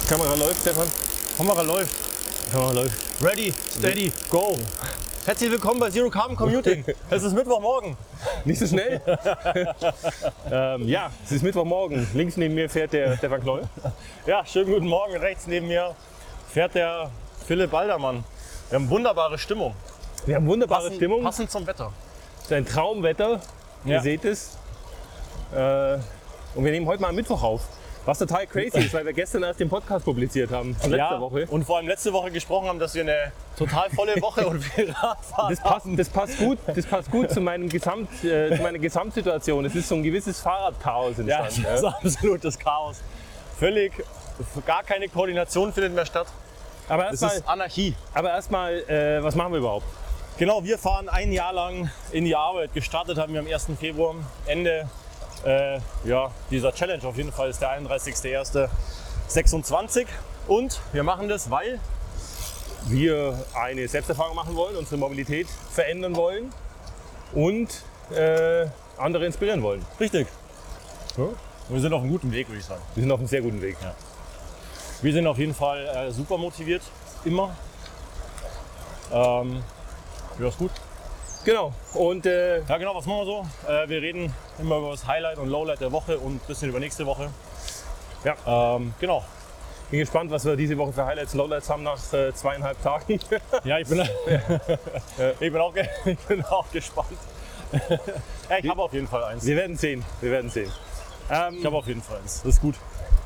Kamera läuft, Stefan. Kamera läuft. Kamera läuft. Ready, steady, go. Herzlich willkommen bei Zero Carbon Commuting. Es ist Mittwochmorgen. Nicht so schnell. Ja, es ist Mittwochmorgen. Links neben mir fährt der Stefan Knoll. Ja, schönen guten Morgen. Rechts neben mir fährt der Philipp Baldermann. Wir haben wunderbare Stimmung. Wir haben wunderbare Stimmung. Passend zum Wetter. Es ist ein Traumwetter. Ihr seht es. Und wir nehmen heute mal am Mittwoch auf. Was total crazy ist, weil wir gestern erst den Podcast publiziert haben. Letzte Woche. Und vor allem letzte Woche gesprochen haben, dass wir eine total volle Woche und viel Radfahren Das passt gut zu meiner Gesamtsituation. Es ist so ein gewisses Fahrradchaos entstanden. Ja, das ist absolutes Chaos. Völlig, gar keine Koordination findet mehr statt. Aber Das ist Anarchie. erstmal, was machen wir überhaupt? Genau, wir fahren ein Jahr lang in die Arbeit. Gestartet haben wir am 1. Februar. Ende dieser Challenge auf jeden Fall ist der 31.01.26. Und wir machen das, weil Wir eine Selbsterfahrung machen wollen, unsere Mobilität verändern wollen und andere inspirieren wollen. richtig. Ja? Wir sind auf einem guten Weg, würde ich sagen. Wir sind auf einem sehr guten Weg. Ja. Wir sind auf jeden Fall super motiviert, immer. Ja, ist gut. Genau. Und Ja, genau, was machen wir so? Wir reden immer über das Highlight und Lowlight der Woche und ein bisschen über nächste Woche. ja, Genau. bin gespannt, was wir diese Woche für Highlights und Lowlights haben nach 2,5 Tagen. Ja, ich bin auch gespannt. Ja, ich habe auf jeden Fall eins. Wir werden sehen. Wir werden sehen. Ich habe auf jeden Fall eins. Das ist gut.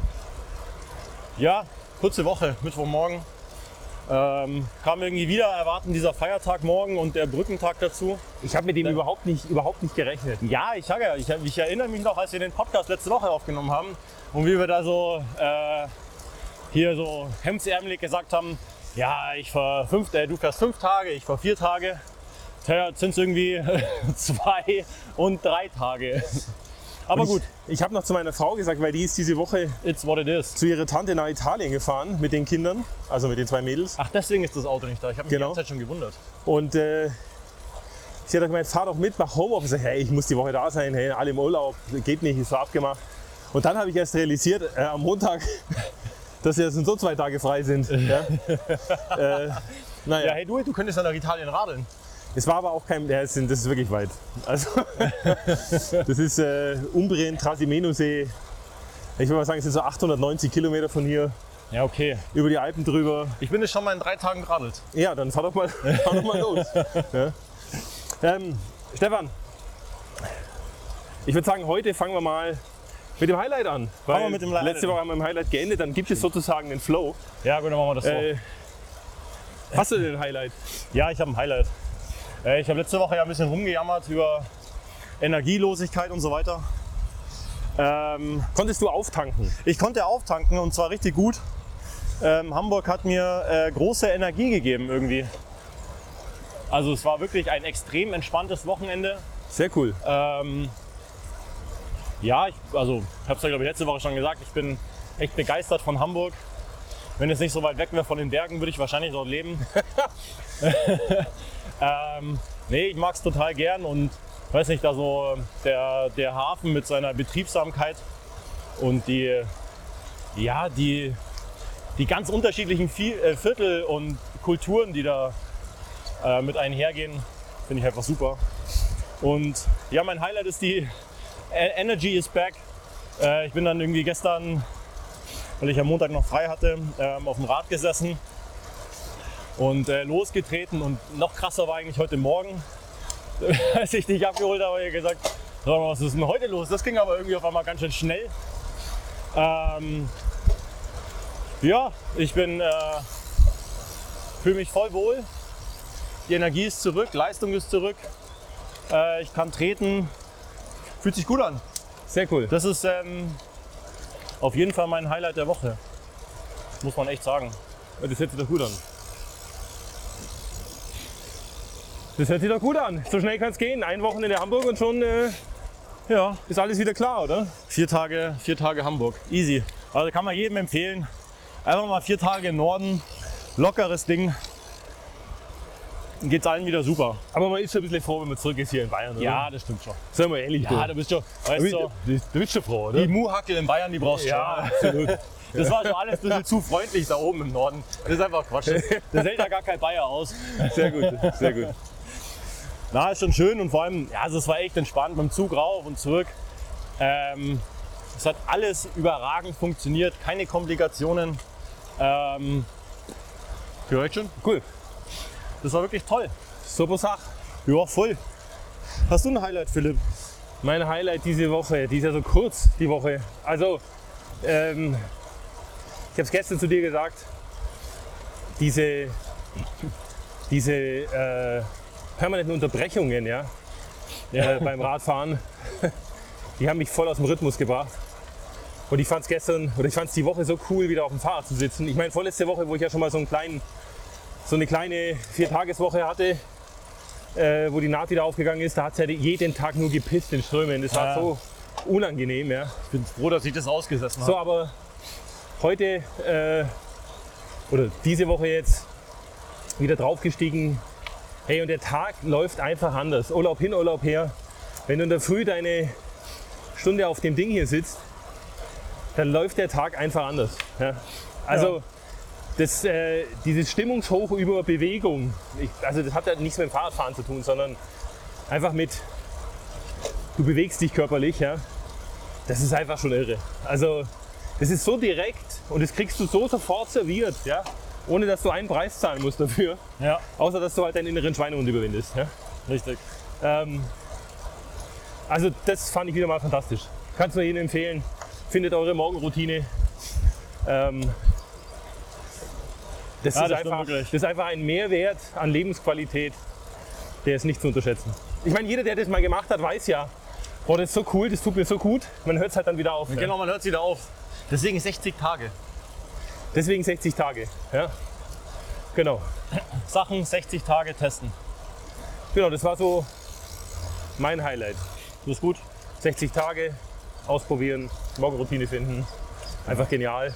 Ja, kurze Woche, Mittwochmorgen. Kam irgendwie wieder erwarten dieser Feiertag morgen und der Brückentag dazu. Ich habe mit dem überhaupt nicht gerechnet. Ja, ich erinnere mich noch, als wir den Podcast letzte Woche aufgenommen haben und wie wir da so hier so hemdsärmelig gesagt haben, ja, du fährst 5 Tage, ich fahre 4 Tage. Ja, jetzt sind es irgendwie 2 und 3 Tage. Aber gut, Ich habe noch zu meiner Frau gesagt, weil die ist diese Woche it's what it is. zu ihrer Tante nach Italien gefahren mit den Kindern, also mit den 2 Mädels. Ach, deswegen ist das Auto nicht da. Ich habe mich Genau. die ganze Zeit schon gewundert. Und sie hat gemeint, fahr doch mit, mach Homeoffice. Hey, ich muss die Woche da sein, hey, alle im Urlaub, geht nicht, ist so abgemacht. Und dann habe ich erst realisiert, am Montag, dass ja so 2 Tage frei sind. Ja? Naja, Ja, hey du könntest ja nach Italien radeln. es war aber auch kein, das ist wirklich weit. Also, das ist Umbrien, Trasimenusee. Ich würde mal sagen, es sind so 890 Kilometer von hier, Ja, okay. über die Alpen drüber. Ich bin jetzt schon mal in 3 Tagen geradelt. Ja, dann fahr doch mal los. Ja. Stefan, ich würde sagen, heute fangen wir mal mit dem Highlight an. Weil wir mit dem Highlight letzte Woche haben wir im Highlight geendet, dann gibt es sozusagen den Flow. Ja, gut, dann machen wir das so. Hast du denn ein Highlight? Ja, ich habe ein Highlight. Ich habe letzte Woche ja ein bisschen rumgejammert über Energielosigkeit und so weiter. Konntest du auftanken? Ich konnte auftanken und zwar richtig gut. Hamburg hat mir große Energie gegeben irgendwie. Also es war wirklich ein extrem entspanntes Wochenende. Sehr cool. Ja, ich habe es ja glaube ich letzte Woche schon gesagt, ich bin echt begeistert von Hamburg. Wenn es nicht so weit weg wäre von den Bergen, würde ich wahrscheinlich dort leben. Nee, ich mag es total gern und weiß nicht, da so der Hafen mit seiner Betriebsamkeit und die ganz unterschiedlichen Viertel und Kulturen, die da mit einhergehen, finde ich einfach super. Und ja, mein Highlight ist die Energy is back. Ich bin dann irgendwie gestern, weil ich am Montag noch frei hatte, auf dem Rad gesessen und losgetreten und noch krasser war eigentlich heute Morgen, als ich dich abgeholt habe, habe ich gesagt, sag mal, was ist denn heute los? Das ging aber irgendwie auf einmal ganz schön schnell. Ja, ich fühle mich voll wohl. Die Energie ist zurück, Leistung ist zurück. Ich kann treten. Fühlt sich gut an. Sehr cool. Das ist auf jeden Fall mein Highlight der Woche. Muss man echt sagen. Das hört sich doch gut an. Das hört sich doch gut an. So schnell kann es gehen. 1 Wochenende in Hamburg und schon Ja, ist alles wieder klar, oder? 4 Tage Hamburg. Easy. Also kann man jedem empfehlen. Einfach mal 4 Tage im Norden. Lockeres Ding. Dann geht's allen wieder super. Aber man ist schon ein bisschen froh, wenn man zurück ist hier in Bayern, oder? Ja, das stimmt schon. Seien wir ehrlich. Ja, du bist schon, weißt du, du bist schon froh, oder? die Muhackel in Bayern, die brauchst du Ja, schon. absolut. Das war schon alles ein bisschen zu freundlich da oben im Norden. Das ist einfach Quatsch. Das hält da gar kein Bayer aus. Sehr gut, sehr gut. Na, ist schon schön und vor allem, ja, also es war echt entspannt beim Zug rauf und zurück. Es hat alles überragend funktioniert, keine Komplikationen. Für euch schon? Cool. Das war wirklich toll. Super Sache. Ja, voll. Hast du ein Highlight, Philipp? Mein Highlight diese Woche, die ist ja so kurz, die Woche. Also, ich habe es gestern zu dir gesagt, diese permanenten Unterbrechungen, ja, beim Radfahren, die haben mich voll aus dem Rhythmus gebracht. Und ich fand es die Woche so cool, wieder auf dem Fahrrad zu sitzen. Ich meine, vorletzte Woche, wo ich ja schon mal so eine kleine 4-Tages-Woche hatte, wo die Naht wieder aufgegangen ist, da hat es ja jeden Tag nur gepisst in Strömen. Das war so unangenehm. Ja. Ich bin froh, dass ich das ausgesessen habe. So, aber heute oder diese Woche jetzt wieder draufgestiegen. Hey, und der Tag läuft einfach anders. Urlaub hin, Urlaub her. Wenn du in der Früh deine Stunde auf dem Ding hier sitzt, dann läuft der Tag einfach anders. Ja. Also dieses Stimmungshoch über Bewegung, also das hat ja nichts mit dem Fahrradfahren zu tun, sondern einfach du bewegst dich körperlich, ja. Das ist einfach schon irre. Also das ist so direkt und das kriegst du so sofort serviert, ja, ohne dass du einen Preis zahlen musst dafür. Ja. Außer dass du halt deinen inneren Schweinehund überwindest. Ja. Richtig. Also das fand ich wieder mal fantastisch. Kannst du jedem empfehlen. Findet eure Morgenroutine. Das ist einfach ein Mehrwert an Lebensqualität, der ist nicht zu unterschätzen. Ich meine, jeder, der das mal gemacht hat, weiß ja, boah, das ist so cool, das tut mir so gut. Man hört es halt dann wieder auf. Genau, man hört es wieder auf. Deswegen 60 Tage. Deswegen 60 Tage. Ja. Genau. Sachen 60 Tage testen. Genau, das war so mein Highlight. Das ist gut. 60 Tage ausprobieren, Morgenroutine finden. Einfach genial.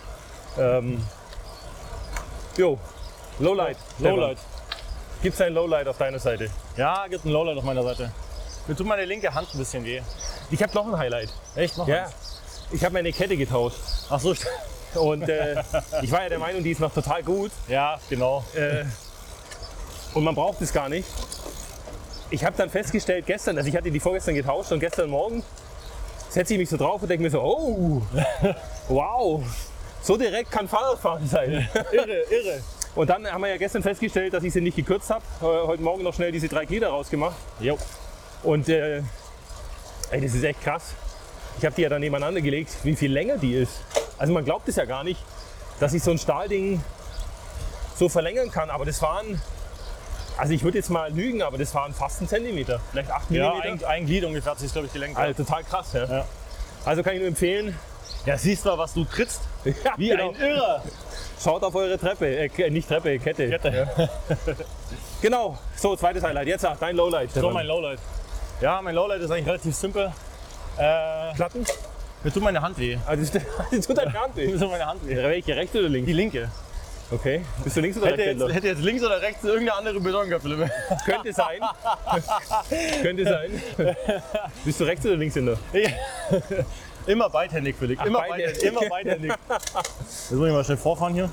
Lowlight. Lowlight. Gibt es ein Lowlight auf deiner Seite? Ja, gibt ein Lowlight auf meiner Seite. Mir tut meine linke Hand ein bisschen weh. Ich habe noch ein Highlight. Echt? Noch Ja. eins? Ich habe meine Kette getauscht. Ach so. Und ich war ja der Meinung, die ist noch total gut. Ja, genau. Und man braucht es gar nicht. Ich habe dann festgestellt gestern, also ich hatte die vorgestern getauscht und gestern Morgen setze ich mich so drauf und denke mir so, oh, wow, so direkt kann Fahrradfahren sein. Irre. Und dann haben wir ja gestern festgestellt, dass ich sie nicht gekürzt habe. Heute Morgen noch schnell diese 3 Glieder rausgemacht. Jo. Und ey, das ist echt krass. Ich habe die ja dann nebeneinander gelegt, wie viel länger die ist. Also man glaubt es ja gar nicht, dass ich so ein Stahlding so verlängern kann. Aber das waren, also ich würde jetzt mal lügen, aber das waren fast 1 Zentimeter, vielleicht 8 Millimeter. Ja, ein Glied ungefähr hat sich, glaube ich, gelenkt. Also total krass. Ja. Ja. Also kann ich nur empfehlen. Ja, siehst du, was du trittst? Ja, Wie genau. ein Irrer. Schaut auf eure Treppe, nicht Treppe, Kette. Kette. Genau, so zweites Highlight. Jetzt dein Lowlight. So, mein Lowlight. Ja, mein Lowlight ist eigentlich relativ simpel. Platten? Mir tut meine Hand weh. Also das tut deine Hand weh. Mir tut meine Hand weh. Welche, rechts oder links? Die linke. Okay. Bist du links oder rechts? Hätte jetzt links oder rechts irgendeine andere Bedeutung gehabt, Philipp. Könnte sein. Könnte sein. Bist du rechts oder Linkshänder? Immer beidhändig, Philipp. Immer beidhändig. beidhändig. Jetzt muss ich mal schnell vorfahren hier.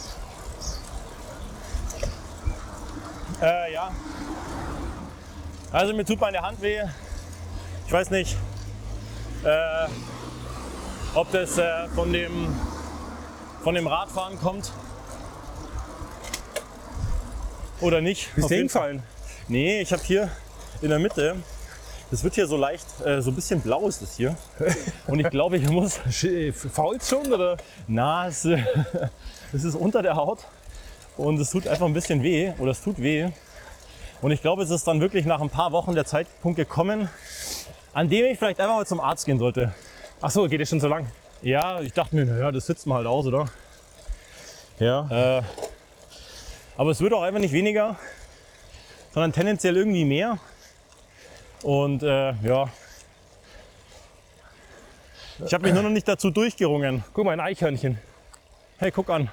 Ja. Also mir tut meine Hand weh. Ich weiß nicht, ob das von dem Radfahren kommt oder nicht. Bist Auf du jeden Fall. hingefallen? Nee, ich habe hier in der Mitte, das wird hier so leicht, so ein bisschen blau ist das hier. Und ich glaube, ich muss... Faulst schon oder? Na, es ist unter der Haut und es tut einfach ein bisschen weh oder es tut weh. Und ich glaube, es ist dann wirklich nach ein paar Wochen der Zeitpunkt gekommen, an dem ich vielleicht einfach mal zum Arzt gehen sollte. Ach so, geht es schon so lang? Ja, ich dachte mir, naja, das sitzt man halt aus, oder? Ja. Aber es wird auch einfach nicht weniger, sondern tendenziell irgendwie mehr. Und ja, ich habe mich nur noch nicht dazu durchgerungen. Guck mal, ein Eichhörnchen. Hey, guck an.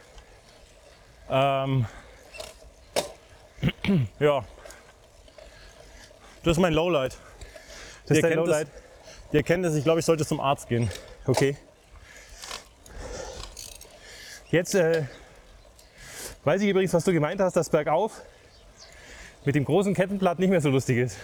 Ja, das ist mein Lowlight. Das ist dein Lowlight? Die erkennt es, ich glaube, ich sollte zum Arzt gehen. Okay. Jetzt weiß ich übrigens, was du gemeint hast, dass bergauf mit dem großen Kettenblatt nicht mehr so lustig ist.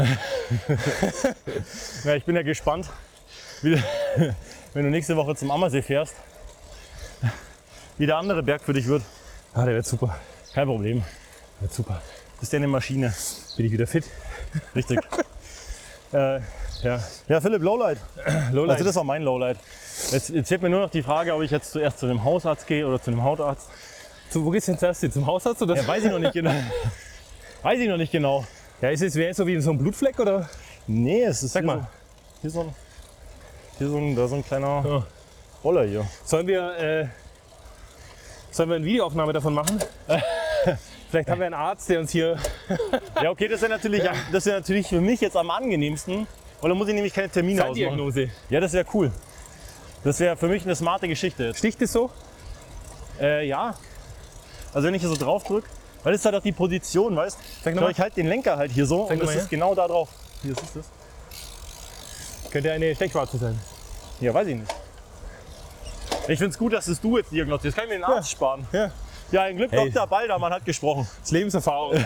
Ja, ich bin ja gespannt, wie, wenn du nächste Woche zum Ammersee fährst, wie der andere Berg für dich wird. Ah, der wird super. Kein Problem. Wird super. Bist ja eine Maschine. Bin ich wieder fit. Richtig. Ja. Ja, Philipp, Lowlight. Lowlight. Also das war mein Lowlight. Jetzt fehlt mir nur noch die Frage, ob ich jetzt zuerst zu dem Hausarzt gehe oder zu dem Hautarzt. Wo gehst du denn zuerst hin? Zum Hausarzt oder? Ja, weiß ich noch nicht genau. Weiß ich noch nicht genau. Ja, ist es so wie so ein Blutfleck oder? Nee, es ist Sag hier mal. So, da so ein kleiner Ja. Roller hier. Sollen wir eine Videoaufnahme davon machen? Vielleicht haben wir einen Arzt, der uns hier... Ja, okay, das wäre natürlich für mich jetzt am angenehmsten, weil da muss ich nämlich keine Termine ausmachen. Diagnose. Ja, das wäre cool. Das wäre für mich eine smarte Geschichte jetzt. Sticht es so? Ja. Also wenn ich hier so drauf drücke, weil das ist halt auch die Position, weißt Sag du? mal. Ich halte den Lenker halt hier so und mal das her. ist genau da drauf. Hier ist das. Könnte eine Stechwarze sein. Ja, weiß ich nicht. Ich finde es gut, dass es du jetzt diagnostizierst. Kann ich mir den Arzt sparen. Ja. Ja, ein Glück, Hey. Dr. Baldermann hat gesprochen. Das ist Lebenserfahrung.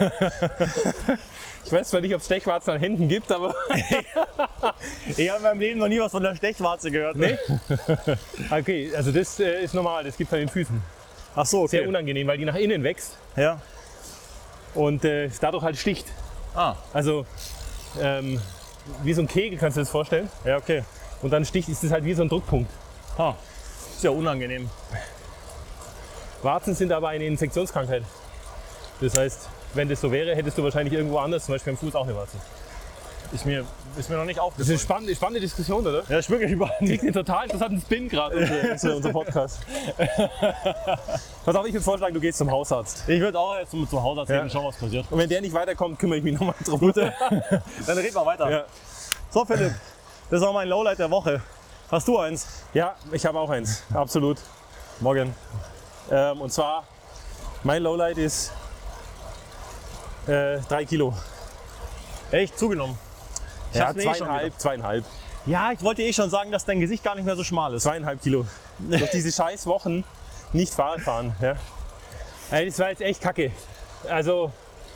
Ich weiß zwar nicht, ob es Stechwarzen an Händen gibt, aber... Ich habe in meinem Leben noch nie was von der Stechwarze gehört. Nee? Okay, also das ist normal, das gibt es an den Füßen. Ach so, okay. Sehr unangenehm, weil die nach innen wächst Ja. und dadurch halt sticht. Ah, Also wie so ein Kegel, kannst du dir das vorstellen? ja, okay. Und dann sticht, ist es halt wie so ein Druckpunkt. Ah, ist ja unangenehm. Warzen sind aber eine Infektionskrankheit. Das heißt, wenn das so wäre, hättest du wahrscheinlich irgendwo anders, zum Beispiel am Fuß, auch eine Warze. Ist mir noch nicht Das aufgefallen. ist eine spannende Diskussion, oder? Ja, ist wirklich überall nicht. Kriegt einen total interessanten Spin gerade, unser Podcast. Pass auf, ich würde vorschlagen, du gehst zum Hausarzt. Ich würde auch jetzt zum Hausarzt gehen und schauen, was passiert. Und wenn der nicht weiterkommt, kümmere ich mich nochmal drum. Dann reden wir weiter. Ja. So, Philipp, das ist auch mein Lowlight der Woche. Hast du eins? Ja, ich habe auch eins, absolut. Morgen. Und zwar, mein Lowlight ist 3 Kilo. Echt zugenommen? Ich Ja, hab's mir eh schon gedacht. zweieinhalb. Ja, ich wollte eh schon sagen, dass dein Gesicht gar nicht mehr so schmal ist. 2,5 Kilo. Durch diese scheiß Wochen nicht Fahrrad fahren. Ja. Ey, das war jetzt echt kacke. Also,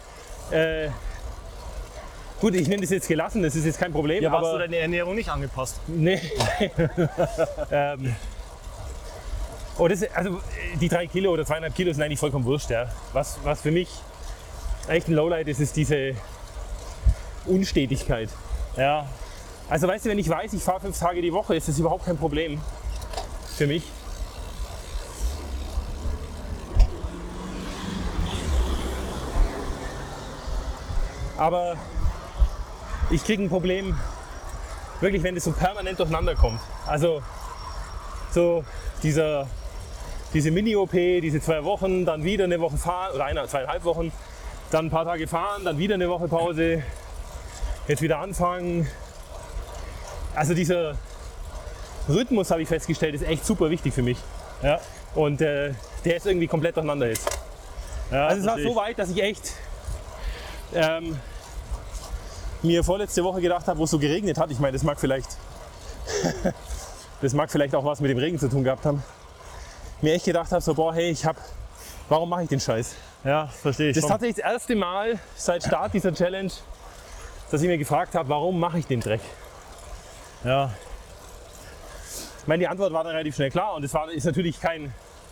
gut, ich nehme das jetzt gelassen, das ist jetzt kein Problem. Ja, hast aber du deine Ernährung nicht angepasst? nee. Oh, also die 3 Kilo oder 2,5 Kilo sind eigentlich vollkommen wurscht. Ja. Was für mich echt ein Lowlight ist, ist diese Unstetigkeit. Ja. Also weißt du, wenn ich weiß, ich fahre 5 Tage die Woche, ist das überhaupt kein Problem für mich. Aber ich kriege ein Problem, wirklich, wenn das so permanent durcheinander kommt. Also so diese Mini-OP, diese 2 Wochen, dann wieder eine Woche fahren oder 1,5 Wochen, dann ein paar Tage fahren, dann wieder eine Woche Pause, jetzt wieder anfangen. Also dieser Rhythmus, habe ich festgestellt, ist echt super wichtig für mich. Ja. Und der ist irgendwie komplett durcheinander jetzt. Ja, Also es war so weit, dass ich echt mir vorletzte Woche gedacht habe, wo es so geregnet hat. Ich meine, das mag vielleicht auch was mit dem Regen zu tun gehabt haben. Mir echt gedacht habe, so boah, hey, warum mache ich den Scheiß? Ja, verstehe ich Das ist schon. tatsächlich das erste Mal seit Start dieser Challenge, dass ich mir gefragt habe, warum mache ich den Dreck? Ja. Ich meine, die Antwort war dann relativ schnell klar und ist natürlich kein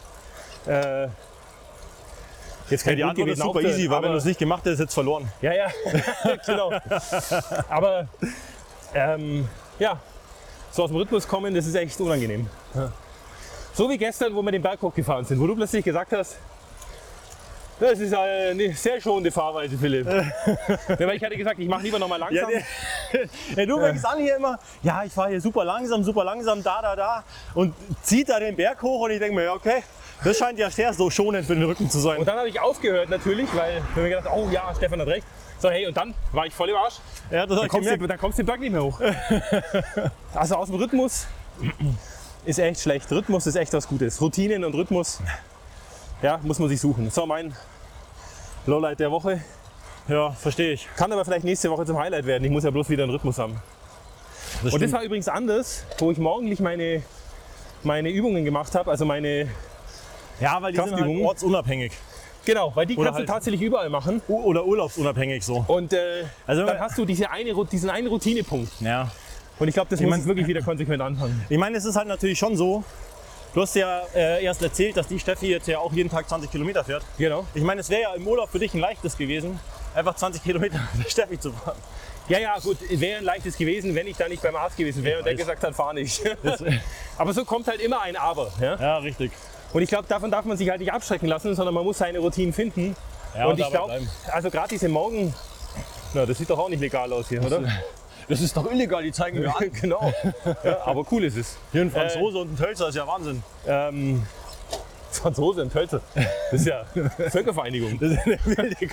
jetzt kein Die Antwort ist super easy, weil wenn du es nicht gemacht hättest, jetzt verloren. Ja, genau. Aber ja, so aus dem Rhythmus kommen, das ist echt unangenehm. Ja. So wie gestern, wo wir den Berg hochgefahren sind, wo du plötzlich gesagt hast, das ist eine sehr schonende Fahrweise, Philipp. Weil ich hatte gesagt, ich mache lieber noch mal langsam. Ja, du fängst an hier immer, ja, ich fahre hier super langsam, da und zieht da den Berg hoch und ich denke mir, ja, okay, das scheint ja sehr so schonend für den Rücken zu sein. Und dann habe ich aufgehört natürlich, weil ich mir gedacht, oh ja, Stefan hat recht. So, hey, und dann war ich voll im Arsch. Ja, das Dann kommst du den Berg nicht mehr hoch. Also aus dem Rhythmus ist echt schlecht. Rhythmus ist echt was Gutes. Routinen und Rhythmus, ja, muss man sich suchen. So, mein Lowlight der Woche. Ja, verstehe ich. Kann aber vielleicht nächste Woche zum Highlight werden. Ich muss ja bloß wieder einen Rhythmus haben. Und das war übrigens anders, wo ich morgendlich meine Übungen gemacht habe, also meine Ja, weil die sind halt Kraftübungen. ortsunabhängig. Genau, weil die Oder kannst du halt- tatsächlich überall machen. Oder urlaubsunabhängig so. Und Also- dann hast du diesen einen Routinepunkt. Ja. Und ich glaube, das muss wirklich wieder konsequent anfangen. Ich meine, es ist halt natürlich schon so, du hast ja erst erzählt, dass die Steffi jetzt ja auch jeden Tag 20 Kilometer fährt. Genau. Ich meine, es wäre ja im Urlaub für dich ein leichtes gewesen, einfach 20 Kilometer mit der Steffi zu fahren. Ja, gut, wäre ein leichtes gewesen, wenn ich da nicht beim Arzt gewesen wäre und der weiß. gesagt hat, fahr nicht. Aber so kommt halt immer ein Aber. Ja? Ja, richtig. Und ich glaube, davon darf man sich halt nicht abschrecken lassen, sondern man muss seine Routinen finden. Ja, und ich dabei glaube, bleiben. also gerade diese Morgen, na, das sieht doch auch nicht legal aus hier, oder? Das ist doch illegal, die zeigen mir an. Genau. Ja, aber cool ist es. Hier ein Franzose und ein Tölzer ist ja Wahnsinn. Franzose und Tölzer. Das ist ja Völkervereinigung. Das ist eine wilde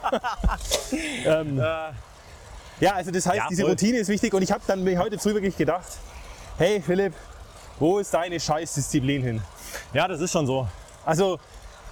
Ja, also das heißt, Ja, diese voll. Routine ist wichtig und ich habe dann mir heute früh wirklich gedacht, hey Philipp, wo ist deine Scheißdisziplin hin? Ja, das ist schon so. Also,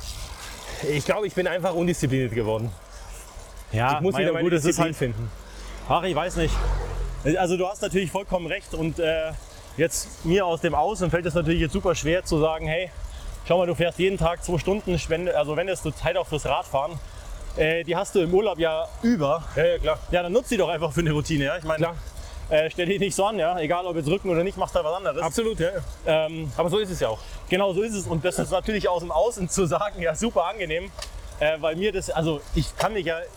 ich glaube, ich bin einfach undiszipliniert geworden. Ja, Ich muss wieder meine das ist Disziplin halt, finden. ach, ich weiß nicht. Also du hast natürlich vollkommen recht und jetzt mir aus dem Außen fällt es natürlich jetzt super schwer zu sagen, hey, schau mal, du fährst jeden Tag 2 Stunden, also wenn es zur Zeit auch fürs Radfahren, die hast du im Urlaub ja über. Ja, klar. Ja, dann nutzt die doch einfach für eine Routine. Ja? Ich meine, Klar. stell dich nicht so an, ja? Egal ob jetzt Rücken oder nicht, machst halt was anderes. Absolut, ja. Aber so ist es ja auch. Genau so ist es und das ist natürlich aus dem Außen zu sagen, ja super angenehm, weil mir das, also ich kann mich ja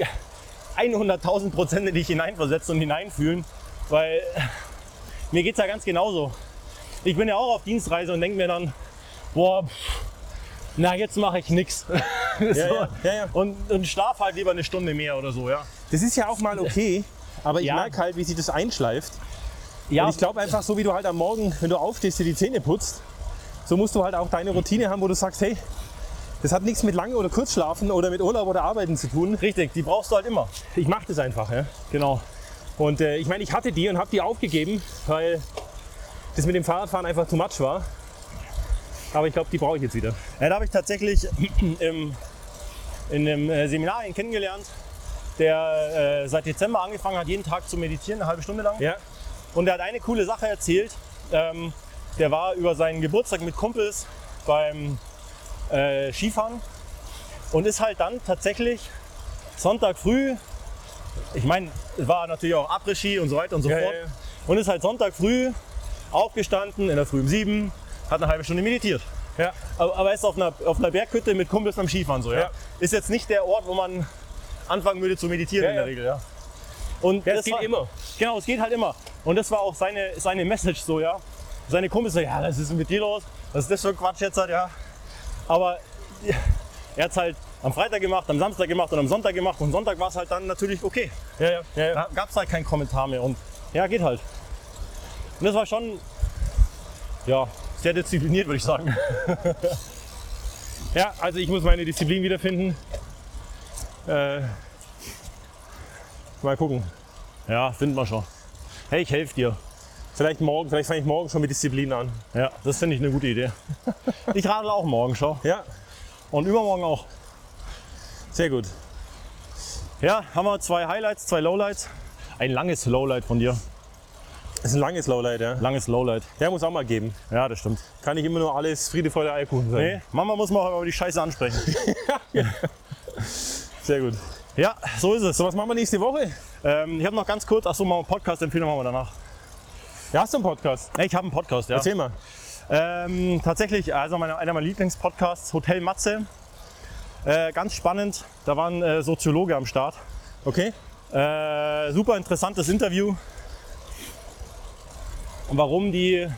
100.000% in dich hineinversetzen und hineinfühlen, weil mir geht es ja ganz genauso. Ich bin ja auch auf Dienstreise und denke mir dann, boah, na jetzt mache ich nichts. Ja. Und schlaf halt lieber eine Stunde mehr oder so, ja. Das ist ja auch mal okay, aber ich Ja. merke halt, wie sich das einschleift. Ja, Und ich glaube einfach, so wie du halt am Morgen, wenn du aufstehst, dir die Zähne putzt, so musst du halt auch deine Routine haben, wo du sagst, hey, das hat nichts mit lange oder kurz schlafen oder mit Urlaub oder Arbeiten zu tun. richtig, die brauchst du halt immer. Ich mache das einfach. Ja. Genau. Und ich meine, ich hatte die und habe die aufgegeben, weil das mit dem Fahrradfahren einfach too much war. Aber ich glaube, die brauche ich jetzt wieder. Ja, da habe ich tatsächlich in einem Seminar einen kennengelernt, der seit Dezember angefangen hat, jeden Tag zu meditieren, eine halbe Stunde lang. Ja. Und der hat eine coole Sache erzählt. Der war über seinen Geburtstag mit Kumpels beim Skifahren und ist halt dann tatsächlich Sonntag früh, ich meine, es war natürlich auch Après-Ski und so weiter und so Ja, fort, ja, ja. und ist halt Sonntag früh aufgestanden, in der Früh um 7, hat eine halbe Stunde meditiert. Ja. Aber er ist auf einer Berghütte mit Kumpels beim Skifahren so, ja. Ja. Ist jetzt nicht der Ort, wo man anfangen würde zu meditieren Ja, in der ja. Regel, ja. Und Das geht immer. Genau, es geht halt immer. Und das war auch seine Message so, ja. Seine Kumpels so, ja, was ist denn mit dir los? Was ist das für ein Quatsch jetzt halt, ja. Aber er hat es halt am Freitag gemacht, am Samstag gemacht und am Sonntag gemacht und Sonntag war es halt dann natürlich okay. Ja. Da gab es halt keinen Kommentar mehr und ja, geht halt. Und das war schon, ja, sehr diszipliniert, würde ich sagen. Ja, also ich muss meine Disziplin wiederfinden. Mal gucken. Ja, finden wir schon. Hey, ich helfe dir. Vielleicht fange ich morgen schon mit Disziplin an. Ja, das finde ich eine gute Idee. Ich radel auch morgen schon. Ja, Und übermorgen auch. sehr gut. Ja, haben wir 2 Highlights, 2 Lowlights. Ein langes Lowlight von dir. Das ist ein langes Lowlight, ja. Langes Lowlight. Ja, muss auch mal geben. Ja, das stimmt. Kann nicht immer nur alles Friede, Freude, Eierkuchen sein. Nee, Mama muss man auch über die Scheiße ansprechen. Sehr gut. Ja, so ist es. So, was machen wir nächste Woche? Ich habe noch ganz kurz, achso, mal einen Podcast-Empfehlung machen wir danach. Ja, hast du einen Podcast? Ich habe einen Podcast, ja. Erzähl mal. Tatsächlich, also einer meiner Lieblingspodcasts, Hotel Matze. Ganz spannend, da war ein Soziologe am Start. Okay. Super interessantes Interview. Und warum die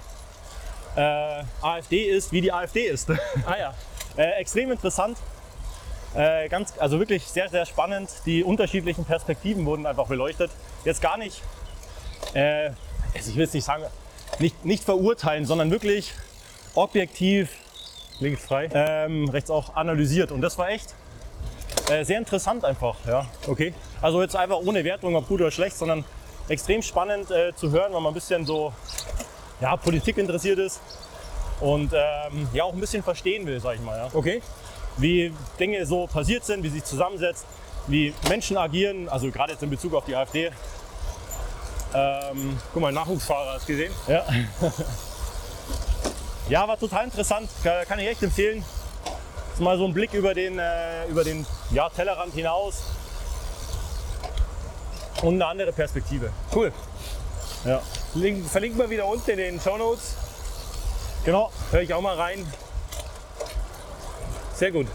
AfD ist, wie die AfD ist. Ah ja. Extrem interessant. Also wirklich sehr, sehr spannend. Die unterschiedlichen Perspektiven wurden einfach beleuchtet. Jetzt gar nicht, also ich will es nicht sagen, nicht verurteilen, sondern wirklich objektiv, Links frei. rechts auch analysiert. Und das war echt sehr interessant einfach. Ja. Okay. Also jetzt einfach ohne Wertung, ob gut oder schlecht, sondern extrem spannend zu hören, wenn man ein bisschen so Politik interessiert ist und auch ein bisschen verstehen will, sag ich mal. Ja. Okay. Wie Dinge so passiert sind, wie sie sich zusammensetzt, wie Menschen agieren, also gerade jetzt in Bezug auf die AfD. Guck mal, Nachwuchsfahrer, hast du gesehen? Ja. Ja, war total interessant, kann ich echt empfehlen. ist mal so ein Blick über den Tellerrand hinaus und eine andere Perspektive. Cool. Ja. Verlinken wir wieder unten in den Shownotes. Genau. Hör ich auch mal rein. Sehr gut.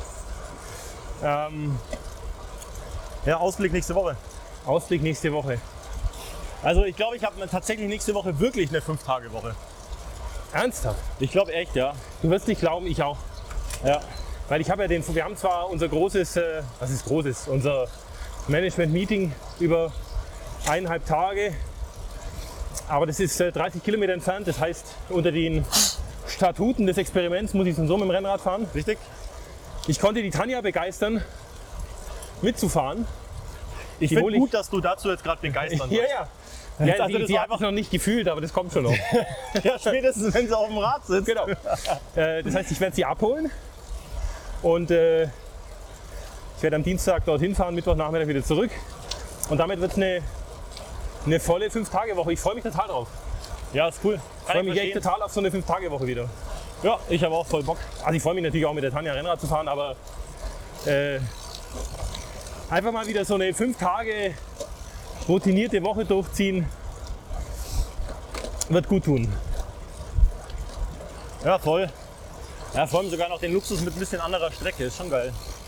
Ja, Ausblick nächste Woche. Ausblick nächste Woche. Also ich glaube, ich habe tatsächlich nächste Woche wirklich eine 5-Tage-Woche. Ernsthaft? Ich glaube echt, ja. Du wirst nicht glauben, ich auch. Ja. Weil wir haben zwar unser großes, unser Management-Meeting über 1,5 Tage, aber das ist 30 Kilometer entfernt. Das heißt, unter den Statuten des Experiments muss ich so mit dem Rennrad fahren. Richtig? Ich konnte die Tanja begeistern, mitzufahren. Ich finde gut, dass du dazu jetzt gerade begeistern Ja, wirst. ja. Ja, Ja, also die hat noch nicht gefühlt, aber das kommt schon noch. Ja, spätestens wenn sie auf dem Rad sitzt. Genau. Das heißt, ich werde sie abholen und ich werde am Dienstag dorthin fahren, Mittwochnachmittag wieder zurück. Und damit wird es eine volle 5-Tage-Woche. Ich freue mich total drauf. Ja, ist cool. Ich freue mich echt total auf so eine 5-Tage-Woche wieder. Ja, ich habe auch voll Bock. Also ich freue mich natürlich auch mit der Tanja Rennrad zu fahren, aber einfach mal wieder so eine 5 Tage routinierte Woche durchziehen, wird gut tun. Ja, voll. Ja, vor allem sogar noch den Luxus mit ein bisschen anderer Strecke. Ist schon geil.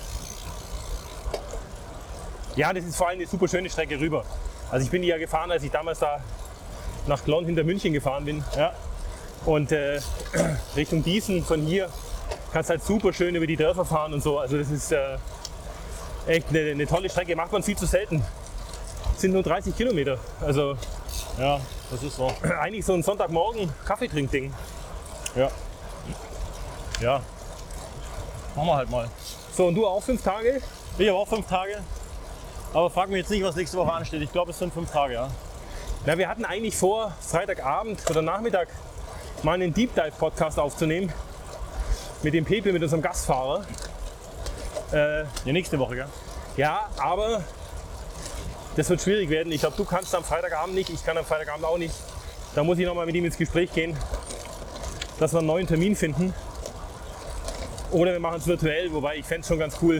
Ja, das ist vor allem eine super schöne Strecke rüber. Also ich bin die ja gefahren, als ich damals da nach Glonn hinter München gefahren bin. Ja. Und Richtung Gießen von hier kannst halt super schön über die Dörfer fahren und so. Also das ist echt eine tolle Strecke, macht man viel zu selten. Es sind nur 30 Kilometer. Also Ja, das ist so. eigentlich so ein Sonntagmorgen Kaffeetrinkding. Ja. Ja. Machen wir halt mal. So, und du auch 5 Tage? Ich habe auch 5 Tage. Aber frag mich jetzt nicht, was nächste Woche ansteht. Ich glaube, es sind 5 Tage, ja. Na, wir hatten eigentlich vor, Freitagabend oder Nachmittag mal einen Deep Dive Podcast aufzunehmen. Mit dem Pepe, mit unserem Gastfahrer. Die nächste Woche, gell? Ja, aber das wird schwierig werden. Ich glaube, du kannst am Freitagabend nicht, ich kann am Freitagabend auch nicht. Da muss ich nochmal mit ihm ins Gespräch gehen, dass wir einen neuen Termin finden. Oder wir machen es virtuell, wobei ich fände es schon ganz cool.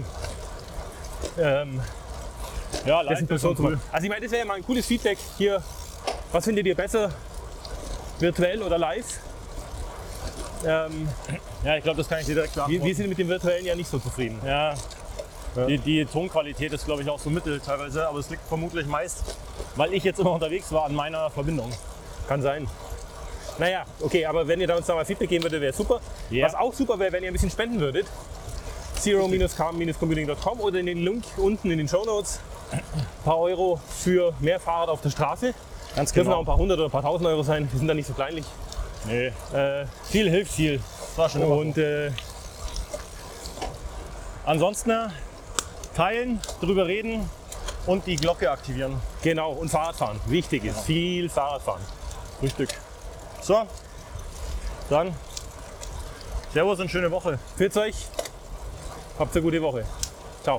Ja, Das in Person zu machen. Also ich meine, das wäre ja mal ein cooles Feedback hier. Was findet ihr besser? Virtuell oder live? Ja, ich glaube, das kann ich dir direkt beantworten. Wir sind mit dem Virtuellen ja nicht so zufrieden. Ja. Die Tonqualität ist, glaube ich, auch so mittel teilweise, aber es liegt vermutlich meist, weil ich jetzt immer unterwegs war, an meiner Verbindung. Kann sein. Naja, okay, aber wenn ihr uns da mal Feedback geben würdet, wäre super. Ja. Was auch super wäre, wenn ihr ein bisschen spenden würdet. zero-carbon-computing.com oder in den Link unten in den Shownotes. Ein paar Euro für mehr Fahrrad auf der Straße. Ganz Dürfen genau. auch ein paar hundert oder ein paar tausend Euro sein. Wir sind da nicht so kleinlich. Nee. Viel hilft viel. Das war schon immer Und ansonsten teilen, drüber reden und die Glocke aktivieren. genau, und Fahrradfahren. Wichtig ist viel Fahrradfahren. Frühstück. So, dann Servus und schöne Woche. Pfiat euch. Habt eine gute Woche. Ciao.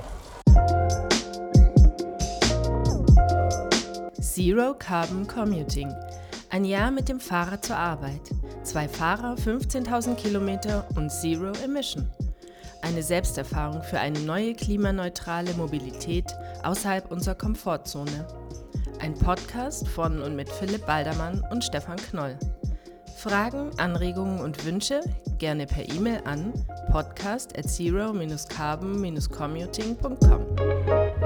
Zero Carbon Commuting. Ein Jahr mit dem Fahrrad zur Arbeit. 2 Fahrer, 15.000 Kilometer und Zero Emission. Eine Selbsterfahrung für eine neue klimaneutrale Mobilität außerhalb unserer Komfortzone. Ein Podcast von und mit Philipp Baldermann und Stefan Knoll. Fragen, Anregungen und Wünsche gerne per E-Mail an podcast@zero-carbon-commuting.com.